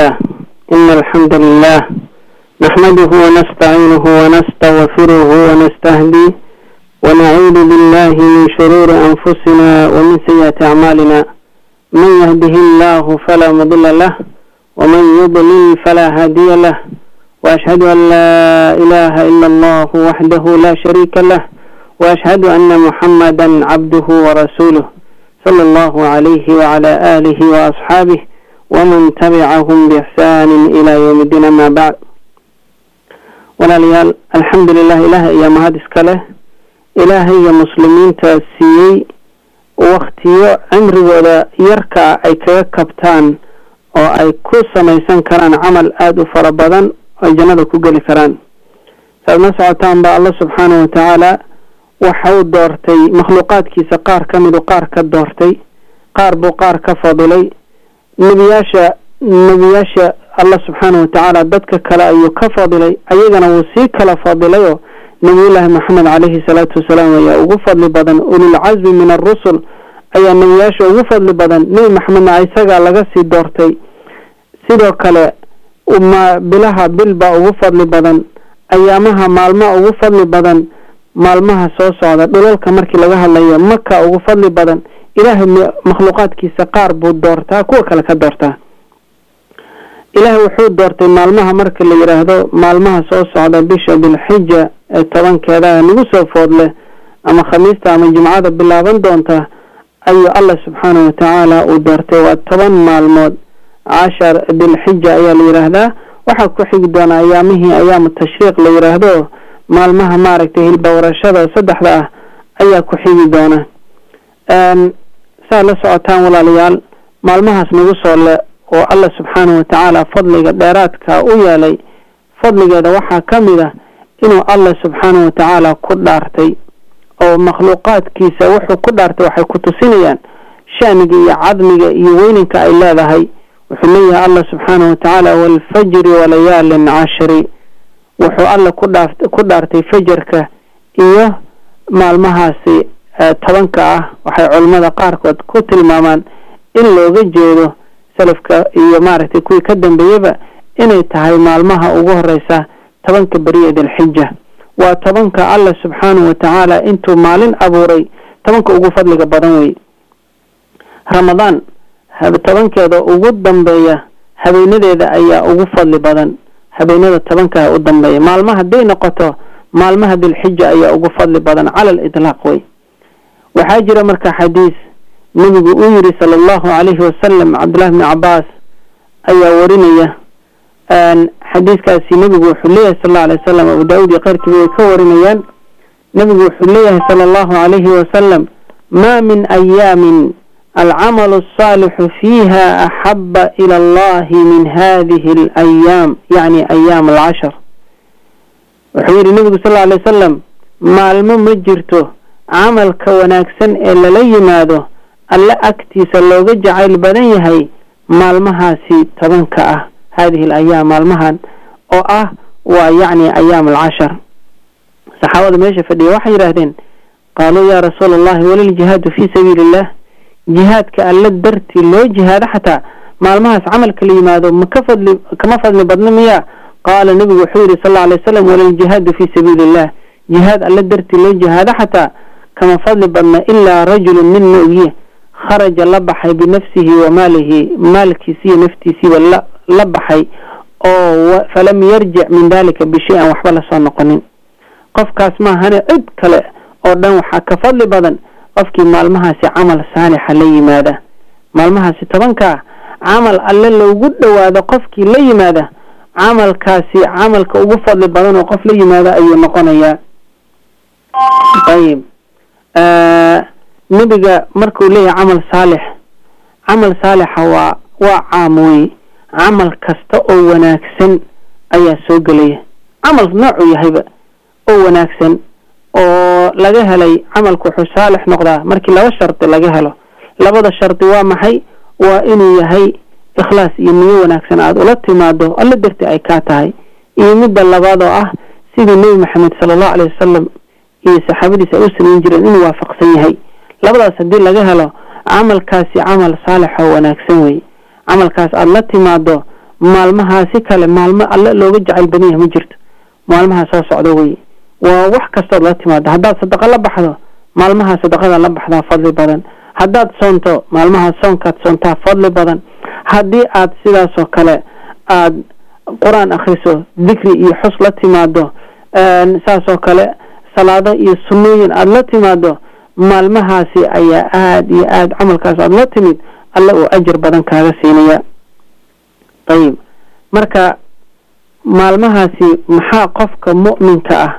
لله إن الحمد لله نحمده ونستعينه ونستغفره ونستهديه ونعوذ بالله من شرور أنفسنا ومن سيئات أعمالنا من يهده الله فلا مضل له ومن يضلل فلا هادي له وأشهد أن لا إله إلا الله وحده لا شريك له وأشهد أن محمدا عبده ورسوله صلى الله عليه وعلى آله وأصحابه ومن تبعهم بإحسان إلى يوم الدين. ما بعد ولاليال الحمد لله إله يا مهدس كله إلهي يا مسلمين تأسيي وقتي عمر ولا يركع أي كبتان أو أي كوسا ما يسان كران عمل آد فربضان الجنة كوغل كران فالنسعتان با الله سبحانه وتعالى وحاو دورتي مخلوقات كي سقار كمد وقار كدورتي قار بقار كفضلي نبياشا الله سبحانه وتعالى ددك كلا أيو كفضلي أيضا وسيك كلا فضلي نبي الله محمد عليه الصلاة والسلام يا أغفض لبدن أولي العزم من الرسل أي نبياشا أغفض لبدن نبي محمد عيساقا لغسي دورتي سيدو كلا وما بلها بلبا أغفض لبدن أيامها مالما أغفض لبدن maalmaha soo socda dhulalka markii laga hadlayo maka ugu fadli badan ilaahay makhluuqaadkiisa qaar buu doortaa kuwa kale ka doortaa. ilaahay wuxuu doortay maalmaha marka la yiraahdo maalmaha soo socda bisha bilxija ee 10keeda nagu soo foodle ama khamiista ama jumcada bilaaban doonta ayuu Allah subhanahu wa ta'ala uu doortay waa 10 maalmood 10 bilxija ayaa la yiraahdaa. waxa ku xigi doona ayaamihii ayaam tashriiq la yiraahdo maalmaha maaragtay hilbawrashada saddexda ah ayaa ku xigi doona. saa la socotaan walaalayaal maalmahaas nagu soo le oo Allah subhanahu wa ta'ala fadliga dheeraadka u yeelay fadligeeda waxaa kamid ah inuu Allah subhanahu wa ta'ala ku dhaartay oo makhluuqaadkiisa wuxuu ku dhaartay waxay ku tusinayaan shaaniga iyo cadmiga iyo weyninka ay leedahay. wuxuu leeyahay Allah subhanahu wa ta'ala wal fajri wa layaalin 'ashri wuxuu alla ku dhaartay fajarka iyo maalmahaasi 10ka ah. waxay culimada qaarkood ku tilmaamaan in looga jeedo salafka iyo maaragtay kuwii ka dambeeyaba inay tahay maalmaha ugu horeysa 10ka bariyeed al-xija waa 10ka alla subhanahu wa ta'ala intuu maalin abuuray 10ka ugu fadliga badan way. ramadaan 10keeda ugu dambeeya habeenadeeda ayaa ugu fadli badan habeenada 10ka u dambeeya. maalmaha haday noqoto maalmaha bilxija ayaa ugu fadli badan cala al-idlaaq way. waxaa jira marka xadiis nabigu uu yiri sallallahu alayhi wa sallam Abdullah ibn Abbas ayaa warinaya xadiiskaasi nabigu wuxuu leeyahay sallallahu alayhi wa sallam Abu Daawud iyo qaarkiiba ay ka warinayaan nabigu wuxuu leeyahay sallallahu alayhi wa sallam ma min ayamin العمل الصالح فيها أحب إلى الله من هذه الأيام يعني أيام 10. وحير النبي صلى الله عليه وسلم ما الممجرته عمل كوناكسن إلا لي ماذا ألا أكتي سلوغ جعل بدني هاي ما المهاسي تبنكأ هذه الأيام ما المهان أو ويعني أيام 10. صحابة ماشي فدي وحي رهدين قالوا يا رسول الله وللجهاد في سبيل الله جهادك ألا درتي لو جهاد حتى مالمهاس عمل كلماته كما فضل بدن مياه. قال النبي وحيري صلى الله عليه وسلم وللجهاد في سبيل الله جهاد ألا درتي لو جهاد حتى كما فضل بدن إلا رجل من نويه خرج لبحي بنفسه وماله مالك سي نفتي سي ولا لبحي فلم يرجع من ذلك بشيء وحبل صنقنين قف كاسما هنا ادكلا أو دان وحا كفضل بدن qofkii maalmahaasi amal saalix la yimaada maalmahaasi 10ka amal alla loogu dhawaado qofkii la yimaada amalkaasi amalka ugu fadli badan oo qof la yimaada ayuu noqonayaa. طيب nabiga markuu leeyahay amal saalix waa caamooy amal kasta oo wanaagsan ayaa soo galaya amal nooc yahayba oo wanaagsan oo laga helay amalku wuxuu saalix noqdaa markii laba sharti laga helo. labada sharti waa maxay? waa inuu yahay ikhlaas iyo niyo wanaagsan aad ula timaado alla darti ay ka tahay. iyo midda labaad oo ah sidii nabi maxamed sallallahu alayhi wasallam iyo saxaabadiisa u sameeyeen jireen inuu waafaqsan yahay. labadaas hadii laga helo amalkaasi amal saalix oo wanaagsan way. amalkaas aad la timaado maalmahaasi kale maalmo alle looga jacayl badan yahay ma jirto maalmaha soo socda way waa wax kasta la timaado haddaad sadaqa la baxdo maalmaha sadaqada la baxdaa fadli badan haddaad soonto maalmaha soonkaad soontaa fadli badan haddii aad sidaas oo kale aad quraan akhriso dhikri iyo xus la timaado saas oo kale salaado iyo sunnooyin aad la timaado maalmahaasi ayaa aad iyo aad camalkaas aad la timid alla uu ajir badan kaaga siinaya طيب marka maalmahaasi maxaa qofka mu'minka ah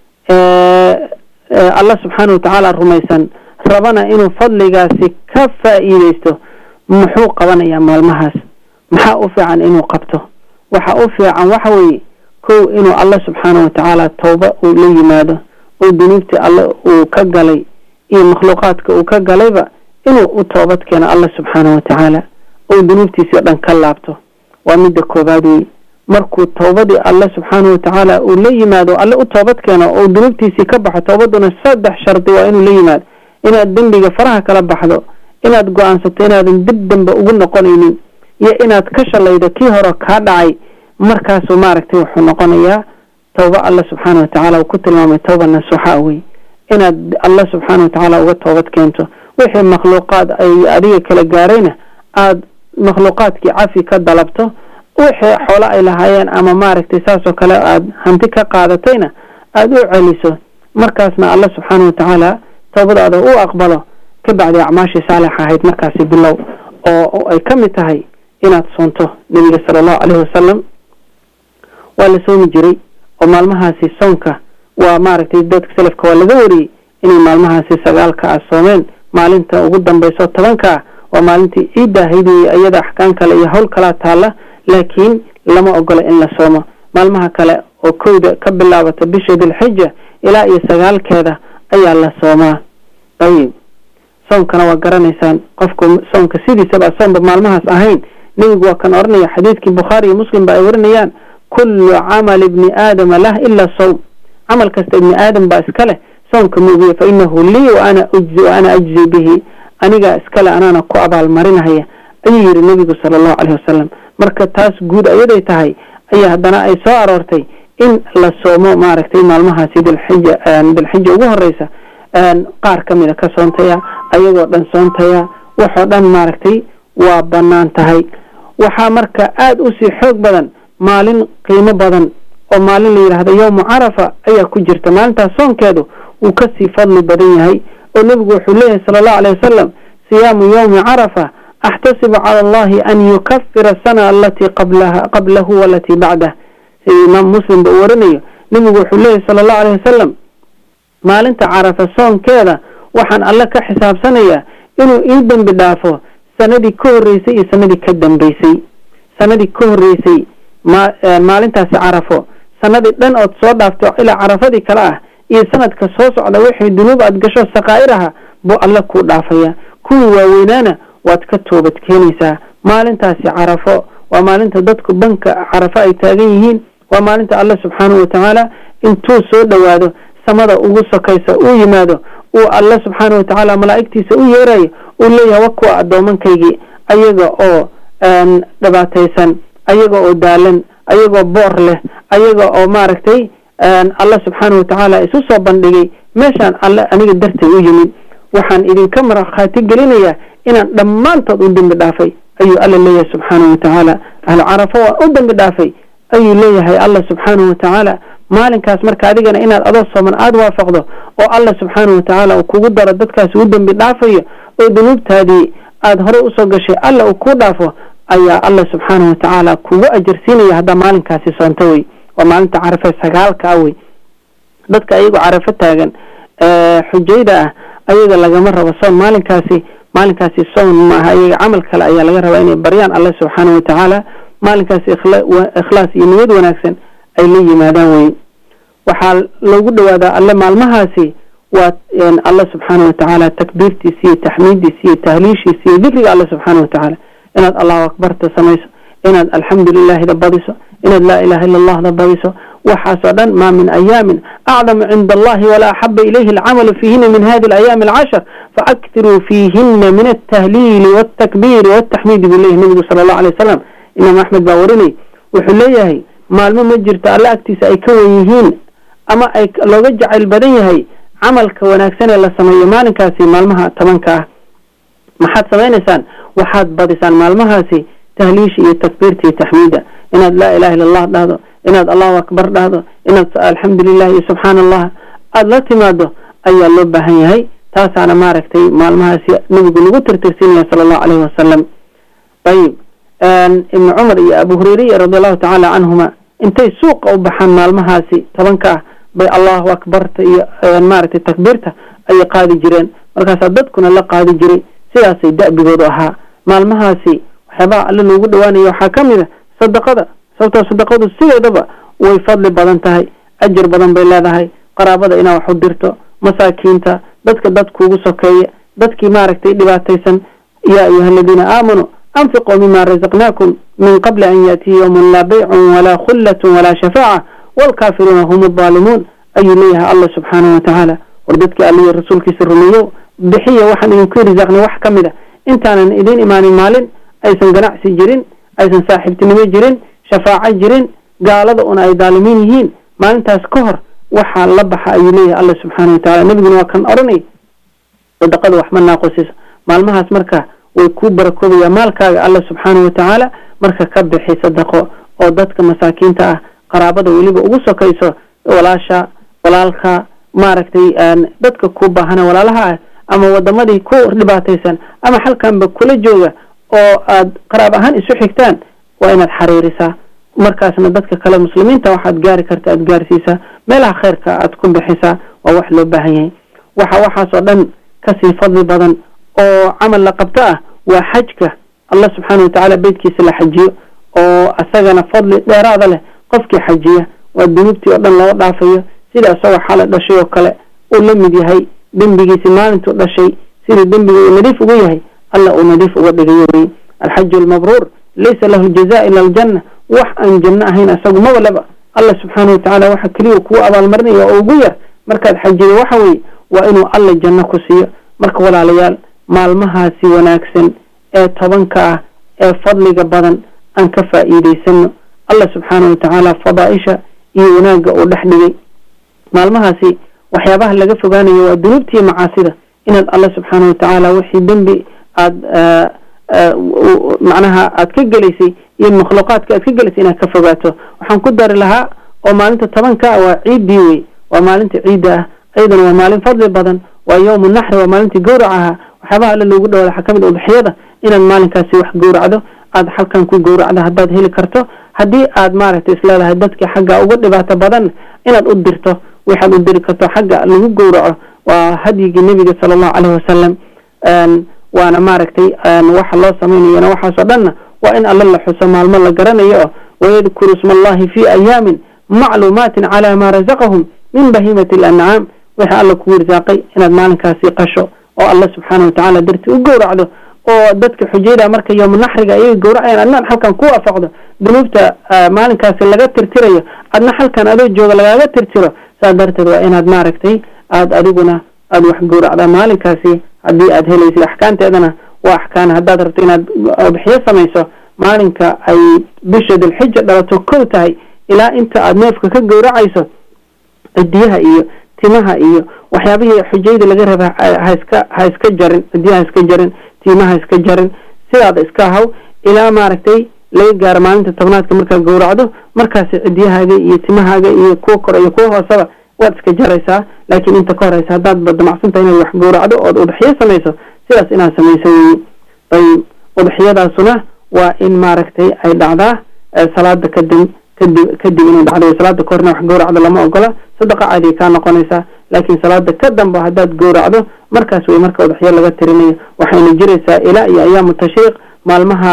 Allah subhanahu wa ta'ala rumaysan rabana inuu fadligaasi ka faa'iideysto muxuu qabanayaa maalmahaas maxaa u fiican inuu qabto waxa u fiican waxa weeye inuu Allah subhanahu wa ta'ala tawba uu la yimaado oo dunuubta Allah uu ka galay iyo makhluuqaadka uu ka galayba inuu u toobad keeno Allah subhanahu wa ta'ala oo dunuubtiisa dhan ka laabto waa mid koobaad markuu toobadii Allah subhanahu wa ta'ala uu la yimaado alla u toobad keeno oo dunuubtiisa ka baxo toobaduna saddex sharti waa inuu la yimaado inaad dambiga faraha kala baxdo inaad go'aansato inaadan dib dambe ugu noqonaynin iyo inaad ka shalaydo kii hore ka dhacay markaas oo maaragtay wuxuu noqonayaa tawba Allah subhanahu wa ta'ala ku tilmaamay tawba nasuha way inaad Allah subhanahu wa ta'ala uga toobad keento wixii makhluuqaad ay adiga kala gaarayna aad makhluuqaadkii cafi ka dalabto wixii xoolo ay lahaayeen ama maaragtay saas oo kale aad hanti ka qaadatayna aad u celiso markaasna Allah subhanahu wa ta'ala tawbadaada uu aqbalo ka bacdi acmaashi saalixa ahayd markaasi bilow oo ay kamid tahay inaad soonto nabiga sallallahu alayhi wasallam wala soomi jiray oo maalmahaasi soonka waa maaragtay dadka salafka waa laga wariyay inay maalmahaasi 9 soomeen maalinta ugu dambayso 10 waa maalintii ciida ahaydii ayada axkaan kale iyo hawl kala taala laakiin lama ogola in la soomo maalmaha kale oo kooda ka bilaabata bisha Dhulhijja ilaa iyo 9keeda ayaa la soomaa ayib soonkana waa garanaysaan qofku soonka sidiisaba soonba maalmahaas ahayn nabigu waa kan oranaya xadiiskii Bukhari iyo Muslim ba ay warinayaan kullu amal ibn adam lah illa sawm amal kasta ibn adam ba iskale soonka muujiyo fa innahu li wa ana ajzi bihi aniga iskale anana ku abaal marinaya ayuu yiri nabigu sallallahu alayhi wasallam marka taas guud ayaday tahay ayaa hadana ay soo aroortay in la soomo maaragtay maalmahaasi Dhulhijja ugu horeysa qaar kamida ka soontaya ayagoo dhan soontaya waxa dhan maaragtay waa banaan tahay waxa marka aad u sii xoog badan maalin qiimo badan oo maalin la yiraahdo yawm arafa ayaa ku jirta maalinta soonkeedu uu ka sii fadli badan yahay oo nabigu wuxuu leeyahay sallallahu alayhi wasallam siyaamu yawm arafa احتسب على الله أن يكفر السنة التي قبله والتي بعده إمام مسلم بورنيه نبي وحليه صلى الله عليه وسلم ما لنت عرف الصون كذا وحن الله كحساب سنة إنه إيدن بدافه سنة كور ريسي سنة كدن ريسي سنة كور ريسي ما لنت عرفه سنة لن أتصور دافته إلى عرفة دي كلاه إيه سنة كسوس على وحي دنوب أدقشو سقائرها بو الله كور دافيا كور ووينانا waad ka toobad keenaysaa maalintaasi carafo waa maalinta dadku banka carafo ay taagan yihiin waa maalinta Allah subhanahu wa ta'ala intuu soo dhawaado samada ugu sokaysa uu yimaado uu Allah subhanahu wa ta'ala malaa'iktiisa u yeerayo uu leeyahay waa adoomankaygi ayaga oo dhabaataysan ayaga oo daalan ayaga oo boor leh ayaga oo maaragtay Allah subhanahu wa ta'ala isu soo bandhigay meeshan Allah aniga dartay u yimid waxaan idin ka marxaati gelinayaa inaan dhamaantood u dambi dhaafay ayuu alla leeyahay subhanahu wa ta'ala ahlu arafa waa u dambi dhaafay ayuu leeyahay Allah subhanahu wa ta'ala maalinkaas marka adigana inaad adoo sooman aad waafaqdo oo Allah subhanahu wa ta'ala uu kugu daro dadkaas u dambi dhaafayo oo dunuubtaadii aad hore u soo gashay alla uu ku dhaafo ayaa Allah subhanahu wa ta'ala kugu ajirsiinaya hada maalinkaasi soontay waa maalinta arafa 9 way dadka ayagu arafa taagan xujayda ayaga laga rabo soon maalinkaasi soon ma aha ayaga amal kale ayaa laga rabaa inay baryaan Allah subhanahu wa ta'ala maalinkaasi ikhlaas iyo niyad wanaagsan ay la yimaadaan way waxa lagu dhawaada alle maalmahaasi waa Allah subhanahu wa ta'ala takbiirtiisa tahmiidtiisa tahliishiisa dhikriga Allah subhanahu wa ta'ala inaad Allahu akbar tasamayso inaad alhamdulillah dabadiso inaad la ilaha illa Allah dabadiso وحسدا ما من أيام أعظم عند الله ولا أحب إليه العمل فيهن من هذه الأيام 10 فأكثروا فيهن من التهليل والتكبير والتحميد بالله النبي صلى الله عليه وسلم imaam axmed baa warinay wuxuu leeyahay maalmo ma jirto alla agtiisa ay ka wen yihiin ama ay looga jacayl badan yahay camalka wanaagsan ee la sameeyo maalinkaasi maalmaha 10 ah maxaad samaynaysaan waxaad badisaan maalmahaasi tahliish iyo takbiirta iyo taxmiida inaad laa ilaaha illa allah dhahdo inaad allahu akbar dhahdo inaad alxamdulilah iyo subxaanallah aad la timaado ayaa loo baahan yahay taasaana maaragtay maalmahaasi nabigu lagu tirtirsiinaya sala allahu calayhi wasalam ayib ibnu cumar iyo abu hurayra radiallahu tacaala canhuma intay suuqa u baxaan maalmahaasi 10 ah bay allahu akbarta iyo maaragtay takbiirta ayay qaadi jireen markaasaa dadkuna la qaadi jiray sidaasay da'bigoodu ahaa maalmahaasi waxyaabaha alle loogu dhawaanayo waxaa ka mid a sadaqada sababtoo sadaqadu sideedaba way fadli badan tahay ajir badan bay leedahay qaraabada inaa wax u dirto masaakiinta dadkuugu sokeeya dadkii maaragtay dhibaataysan yaa ayuha aladiina aamanuu anfiquu mima razaqnaakum min qabli an yaatiya yawmun laa baycun walaa khullatun walaa shafaaca waalkaafiruuna hum addaalimuun ayuu leeyahay allah subxaanahu watacaala war dadkii alliyo rasuulkiisa rumeeyo bixiya waxaan idinku risaaqnay wax ka mid a intaanan idin imaanin maalin aysan ganacsi jirin aysan saaxiibtinimo jirin shafaaco jirin gaalada una ay daalimiin yihiin maalintaas ka hor waxaa la baxa ayuu leeyahay allah subxaanahu watacaala nabiguna waa kan odhanay sadaqada wax ma naaqosiso maalmahaas marka way ku barakoobayaa maalkaaga allah subxaanahu watacaala marka ka bixi sadaqo oo dadka masaakiinta ah qaraabada weliba ugu sokayso walaasha walaalka maaragtay dadka ku baahana walaalaha ah ama wadamadii ku dhibaataysan ama halkanba kula jooga oo aad qaraab ahaan isu xigtaan waa inaad xariirisaa markaasna dadka kale muslimiinta waxaad gaari karta aad gaarsiisaa meelaha khayrka aad ku bixisaa waa wax loo baahan yahay waxaasoo dhan kasii fadli badan oo camal la qabto ah waa xajka allah subxaanahu watacaala beydkiisa la xajiyo oo asagana fadli dheeraada leh qofkii xajiya waa dunuubtii oo dhan loo dhaafayo sida isagoo xala dhashay oo kale uu la mid yahay dembigiisi maalintuu dhashay sidii dembiga uu nadiif ugu yahay alla uu nadiif uga dhigayo wey alxaju almabruur laysa lahu jazaa ila aljanna wax aan janno ahayn isagu mawalaba allah subxaanahu watacaala waxa keliya kugu abaalmarinaya oo ugu yar markaad xajido waxa weeye waa inuu alla janno ku siiyo marka walaalayaal maalmahaasi wanaagsan ee 10 ah ee fadliga badan aan ka faa'iidaysano allah subxaanahu watacaala fadaaisha iyo wanaagga uu dhex dhigay maalmahaasi waxyaabaha laga fogaanayo waa dunuubta iyo macaasida inaad allah subxaanahu watacaala wixii dembi aad macnaha aad ka gelaysay iyo makhluuqaadka aad ka gelaysay inaad ka fogaato waxaan ku dari lahaa oo maalinta 10 ah waa ciidii wey waa maalinta ciidda ah ayadana waa maalin fadli badan waa yawmu naxri waa maalintii gowraca ahaa waxyaabaha alle loogu dhawaada waxaa ka mid udxiyada inaad maalinkaasi wax gowracdo aad halkan ku gowracdo haddaad heli karto haddii aad maaragtay isleedahay dadka xagga uga dhibaato badan inaad u dirto waxaad u diri karto xagga lagu gowraco waa hadyigii nebiga sala allahu calayhi wasalam waana maaragtay waxa loo samaynayana waxaasoo dhanna waa in alle la xuso maalmo la garanayo oo wayadkuru isma allahi fii ayaamin macluumaatin calaa maa razaqahum min bahiimati alancaam wixii alla kugu irsaaqay inaad maalinkaasi qasho oo alla subxaanahu watacaala dartii u gowracdo oo dadka xujayda marka yawmu naxriga ayay gowracayaan adnaan halkan ku waafaqdo dunuubta maalinkaasi laga tirtirayo adna halkan adoo jooga lagaaga tirtiro saa darteed waa inaad maaragtay aad adiguna aad wax gowracdaa maalinkaasi haddii aad helaysid axkaanteedana waa axkaan haddaad rabto inaad udxiyo samayso maalinka ay bisha dilxija dhalato kow tahay ilaa inta aad neefka ka gowracayso cidiyaha iyo timaha iyo waxyaabihii xujayda laga raba ha iska jarin cidiyaha iska jarin timaha iska jarin sidaada iska haw ilaa maaragtay laga gaaro maalinta 10aadka markaad gowracdo markaasi cidiyahaaga iyo timahaaga iyo kuwa kore iyo kuwa hoosaba waad iska jaraysaa laakiin inta ka horeysa haddaad damacsantahay inaad wax gowracdo ood udxiyo samayso sidaas inaad samayso weeye ayib udxiyadaasuna waa in maaragtay ay dhacdaa salaada kadib inay dhacdo salaada ka horna wax gowracdo lama ogola sadaqa caadi ka noqonaysaa laakiin salaada ka dambe haddaad gowracdo markaas way marka udxiyo laga tirinayo waxayna jiraysaa ilaa iyo ayaamu tashriiq maalmaha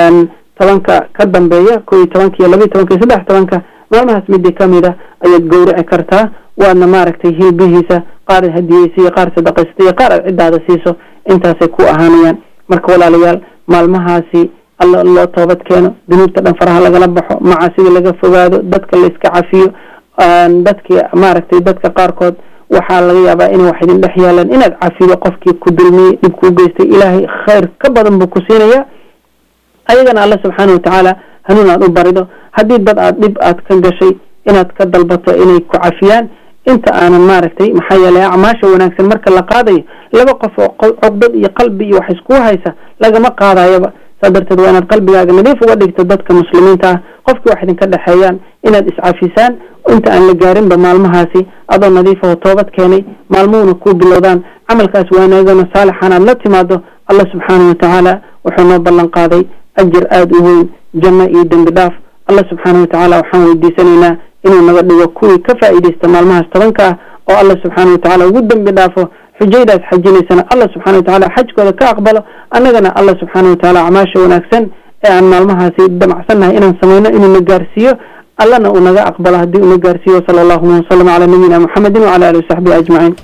10 ka dambeeya 11 iyo 12 iyo 13 maalmahaas midii kamida ayaad gowraci kartaa waadna maaragtay hilbihiisa qaar hadiyeysiyo qaar sadaqaysta qaar cidaada siiso intaasay ku ahaanayaan marka walaalayaal maalmahaasi alla loo toobad keeno dunuubta dhan faraha lagala baxo macaasida laga fogaado dadka la iska cafiyo dadka maaragtay dadka qaarkood waxaa laga yaabaa inay wax idin dhex yaalaan inaad cafido qofkii ku dulmiyey dhib kuu geystay ilaahay khayr ka badan buu ku siinayaa ayagana alla subxaanahu watacaala hanuun aad u barido haddii dad aad dhib aad ka gashay inaad ka dalbato inay ku cafiyaan inta aanan maaragtay maxaa yeelay acmaasha wanaagsan marka la qaadayo laba qof oo cugdad iyo qalbi iyo wax isku haysa lagama qaadayaba sadarteed waa inaad qalbigaaga nadiif uga dhigto dadka muslimiinta ah qofkii wax idinka dhaxeeyaan inaad iscafisaan inta aan la gaarinba maalmahaasi adoo nadiif ah oo toobad keenay maalmuhuna ku bilowdaan camalkaas wanaagana saalixan aad la timaado Allah subhanahu wa ta'ala wuxuu noo ballan qaaday ajir aad u weyn janno iyo dambi dhaaf Allah subhanahu wa ta'ala waxaan weydiisanaynaa inuu naga dhigo kuwii ka faa'iideysta maalmahaas tobanka ah oo Allah subhanahu wa ta'ala ugu dambi dhaafo xujaydaas xajinaysana Allah subhanahu wa ta'ala xajkooda ka aqbalo annagana Allah subhanahu wa ta'ala acmaasha wanaagsan ee aan maalmahaasi damacsannahay inaan samayno inuu na gaarsiiyo allana uu naga aqbalo haddii uu na gaarsiiyo sallallahu alayhi wa sallam ala nabiyyina muhammadin wa ala alihi wa sahbihi ajma'in